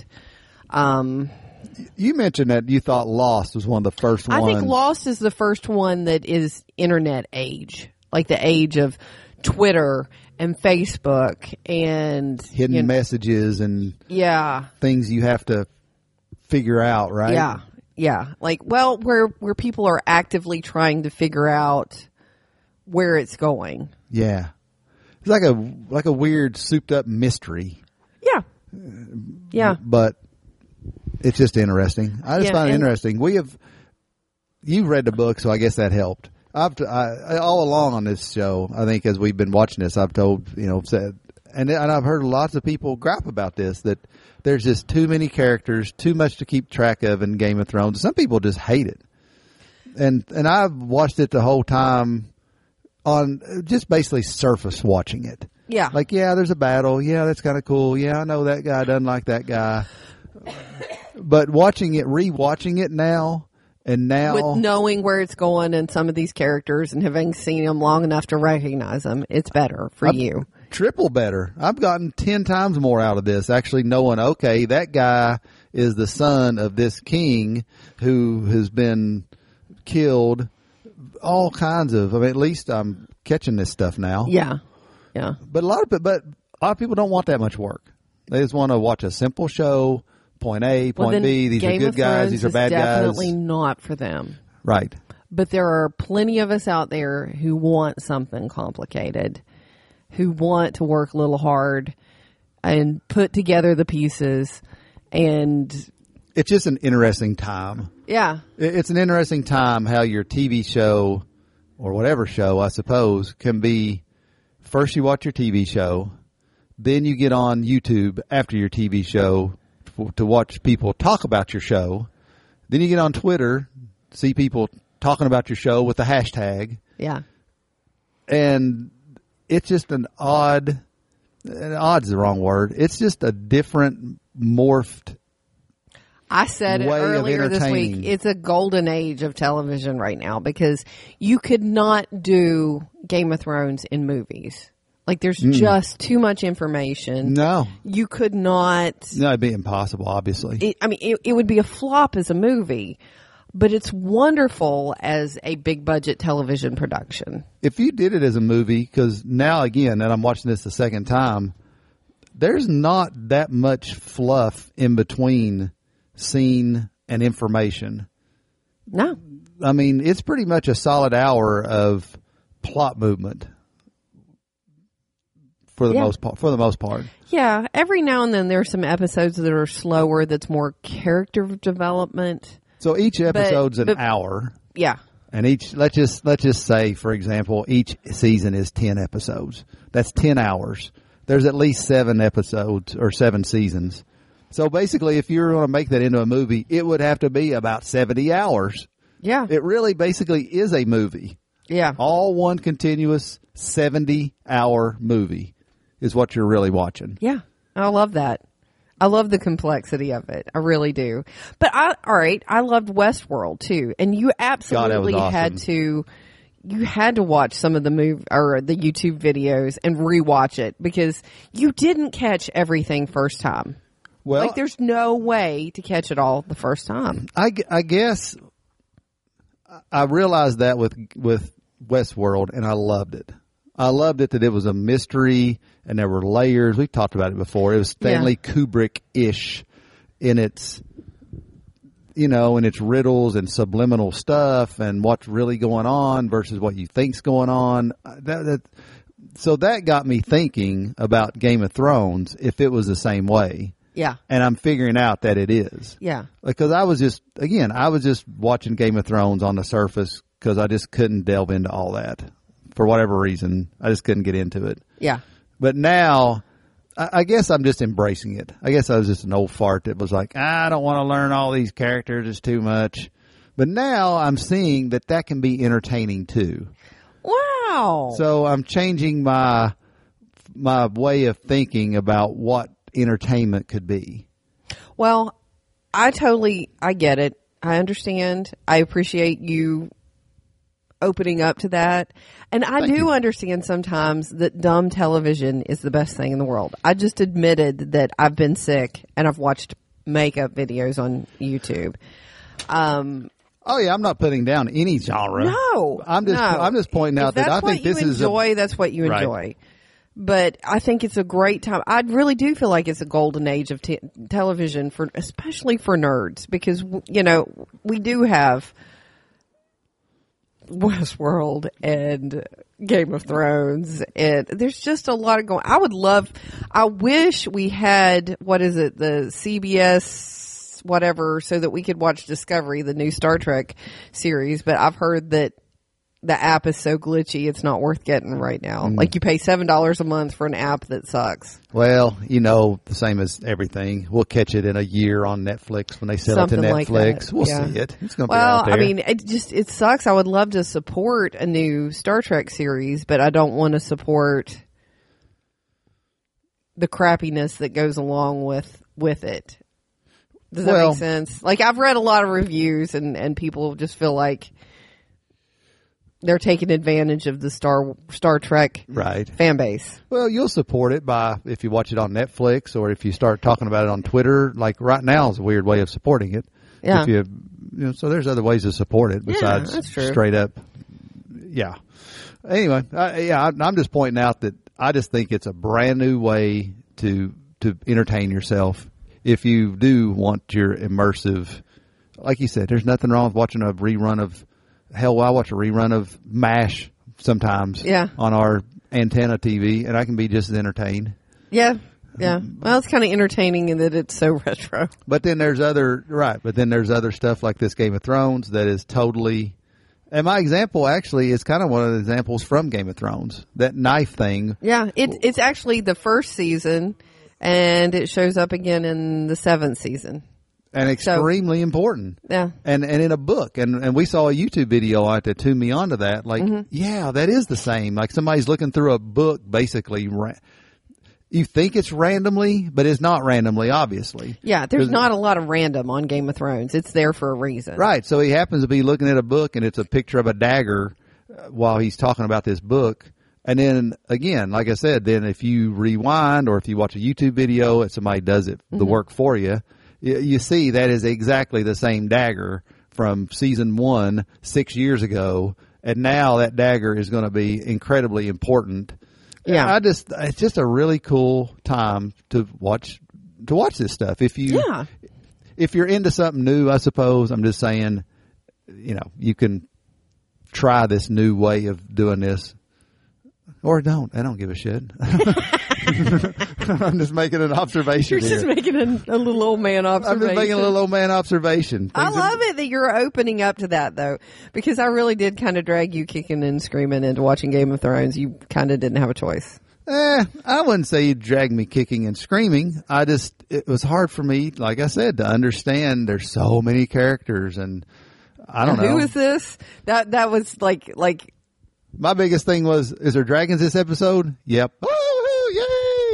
You mentioned that you thought Lost was one of the first ones. I think Lost is the first one that is internet age, like the age of Twitter and Facebook and hidden messages and things you have to figure out, right? Yeah. Like, well, where people are actively trying to figure out where it's going. Yeah. It's like a weird souped up mystery. Yeah. But it's just interesting. I just find it interesting. You've read the book, so I guess that helped. All along on this show, I think as we've been watching this, I've told, said, and I've heard lots of people gripe about this, that there's just too many characters, too much to keep track of in Game of Thrones. Some people just hate it. And I've watched it the whole time on just basically surface watching it. Yeah. Like, there's a battle. Yeah, that's kind of cool. Yeah, I know that guy doesn't like that guy. But rewatching it now, and now, with knowing where it's going and some of these characters and having seen them long enough to recognize them, it's better for you. Triple better. I've gotten 10 times more out of this, actually knowing, okay, that guy is the son of this king who has been killed. All kinds of, at least I'm catching this stuff now. Yeah. But a lot of people don't want that much work. They just want to watch a simple show. Point A, point B. These are good guys. These are bad guys. Definitely not for them. Right. But there are plenty of us out there who want something complicated, who want to work a little hard and put together the pieces. And it's just an interesting time. Yeah. It's an interesting time how your TV show, or whatever show, I suppose, can be, first you watch your TV show, then you get on YouTube after your TV show to watch people talk about your show. Then you get on Twitter, see people talking about your show with the hashtag. Yeah. And it's just odd's the wrong word. It's just a different, morphed I said it way of earlier this week. entertaining. It's a golden age of television right now because you could not do Game of Thrones in movies. Like, there's just too much information. No. You could not. No, it'd be impossible, obviously. It would be a flop as a movie, but it's wonderful as a big budget television production. If you did it as a movie, because now, again, and I'm watching this the second time, there's not that much fluff in between scene and information. No. I mean, it's pretty much a solid hour of plot movement. For the most part. Yeah. Every now and then there's some episodes that are slower, that's more character development. So each episode's an hour. Yeah. And let's just say, for example, each season is 10 episodes. That's 10 hours. There's at least 7 episodes or 7 seasons. So basically, if you're going to make that into a movie, it would have to be about 70 hours. Yeah. It really basically is a movie. Yeah. All one continuous 70-hour movie is what you're really watching. Yeah. I love that. I love the complexity of it. I really do. But I loved Westworld too. And you absolutely awesome. you had to watch some of the the YouTube videos and rewatch it because you didn't catch everything first time. Well, Like there's no way to catch it all the first time. I guess I realized that with Westworld, and I loved it. I loved it that it was a mystery and there were layers. We've talked about it before. It was Stanley Kubrick-ish in its, in its riddles and subliminal stuff and what's really going on versus what you think's going on. So that got me thinking about Game of Thrones if it was the same way. Yeah. And I'm figuring out that it is. Yeah. Because I was just watching Game of Thrones on the surface because I just couldn't delve into all that. For whatever reason, I just couldn't get into it. Yeah. But now, I guess I'm just embracing it. I guess I was just an old fart that was like, I don't want to learn all these characters. It's too much. But now I'm seeing that can be entertaining too. Wow. So I'm changing my way of thinking about what entertainment could be. Well, I get it. I understand. I appreciate you opening up to that. And I do understand sometimes that dumb television is the best thing in the world. I just admitted that I've been sick and I've watched makeup videos on YouTube. Oh yeah, I'm not putting down any genre. No. I'm just pointing out that I think this is that's what you Right. enjoy. But I think it's a great time. I really do feel like it's a golden age of television especially for nerds because, we do have Westworld and Game of Thrones and there's just a lot of I wish we had, the CBS whatever, so that we could watch Discovery, the new Star Trek series, but I've heard that the app is so glitchy it's not worth getting right now. Like you pay $7 a month for an app that sucks. Well, the same as everything. We'll catch it in a year on Netflix when they sell Something it to like Netflix. that. We'll Yeah. see it. It's going to be out there. I mean, it sucks. I would love to support a new Star Trek series, but I don't want to support the crappiness that goes along with it. Does that make sense? Like I've read a lot of reviews and people just feel like they're taking advantage of the Star Trek Right. fan base. Well, you'll support it if you watch it on Netflix or if you start talking about it on Twitter. Like right now is a weird way of supporting it. Yeah. If so there's other ways to support it besides that's true. straight up. Yeah. Anyway, I'm just pointing out that I just think it's a brand new way to entertain yourself. If you do want your immersive, like you said, there's nothing wrong with watching a rerun of. Hell, I watch a rerun of MASH sometimes on our antenna TV, and I can be just as entertained. Yeah. Yeah. Well, it's kind of entertaining in that it's so retro. But then there's other stuff like this Game of Thrones that is totally. And my example actually is kind of one of the examples from Game of Thrones. That knife thing. Yeah, it's actually the first season, and it shows up again in the 7th season. And extremely important. Yeah. And in a book. And we saw a YouTube video on it that tuned me onto that. Like, yeah, that is the same. Like somebody's looking through a book, basically. You think it's randomly, but it's not randomly, obviously. Yeah, there's not a lot of random on Game of Thrones. It's there for a reason. Right. So he happens to be looking at a book, and it's a picture of a dagger while he's talking about this book. And then, again, like I said, then if you rewind or if you watch a YouTube video and somebody does the work for you, you see that is exactly the same dagger from season 1 6 years ago, and now that dagger is going to be incredibly important. Yeah, it's just a really cool time to watch this stuff. If you're into something new, I suppose I'm just saying, you can try this new way of doing this. Or don't. I don't give a shit. I'm just making an observation. You're just making a little old man observation. I'm just making a little old man observation. I love it that you're opening up to that, though, because I really did kind of drag you kicking and screaming into watching Game of Thrones. You kind of didn't have a choice. I wouldn't say you dragged me kicking and screaming. It was hard for me, like I said, to understand there's so many characters, and I don't know. Who is this? That was like. My biggest thing was, is there dragons this episode? Yep. Oh, yay!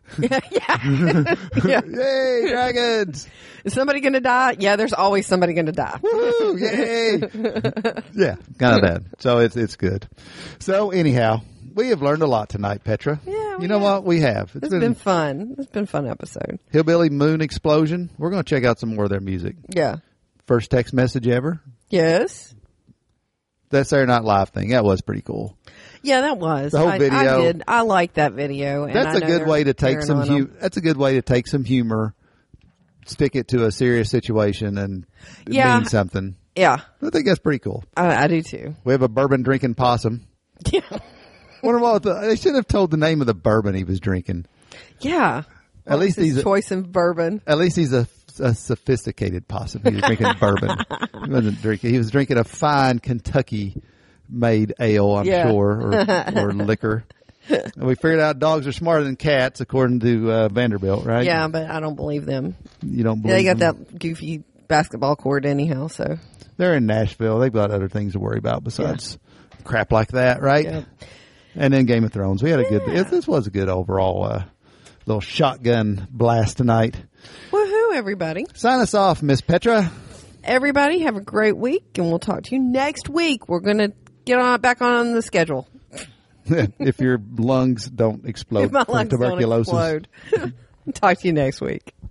Yeah. Yeah. Yay, dragons! Is somebody going to die? Yeah, there's always somebody going to die. Woo! Yay! Yeah, kind of that. So it's good. So anyhow, we have learned a lot tonight, Petra. Yeah, we you know have. what? We have. It's been fun. It's been a fun episode. Hillbilly Moon Explosion. We're going to check out some more of their music. Yeah. First text message ever. Yes. That Saturday Night Live thing. That was pretty cool. Yeah, that was. The whole video. I did. I liked that video. And That's I a know good they're way to take tearing some on 'em. That's a good way to take some humor, stick it to a serious situation, and Yeah. mean something. Yeah, I think that's pretty cool. I do too. We have a bourbon drinking possum. Yeah. Wonder what they should have told the name of the bourbon he was drinking. Yeah. At least his he's choice in bourbon. At least he's a sophisticated possum. He was drinking bourbon. He wasn't drinking. He was drinking a fine Kentucky-made ale, I'm Yeah. sure, or liquor. And we figured out dogs are smarter than cats, according to Vanderbilt, right? Yeah, but I don't believe them. You don't believe They got them? that goofy basketball court anyhow, so. They're in Nashville. They've got other things to worry about besides crap like that, right? Yeah. And then Game of Thrones. We had a good. This was a good overall little shotgun blast tonight. Woohoo, everybody. Sign us off, Miss Petra. Everybody have a great week, and we'll talk to you next week. We're going to get back on the schedule. If your lungs don't explode If my from lungs don't tuberculosis. explode. Talk to you next week.